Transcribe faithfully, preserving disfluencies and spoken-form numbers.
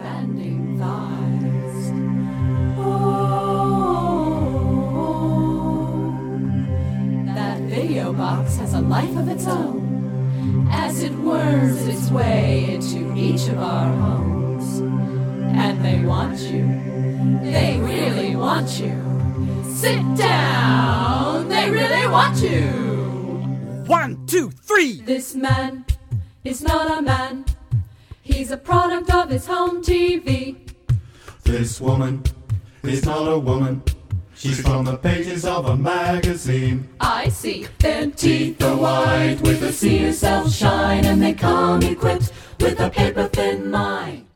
expanding thighs. Oh, that video box has a life of its own as it worms its way into each of our homes. And they want you. They really want you. Sit down. They really want you. One, two, three. This man is not a man. He's a product of his home T V. This woman is not a woman. She's from the pages of a magazine. I see. Their teeth are white with a seer's self shine, and they come equipped with a paper-thin mind.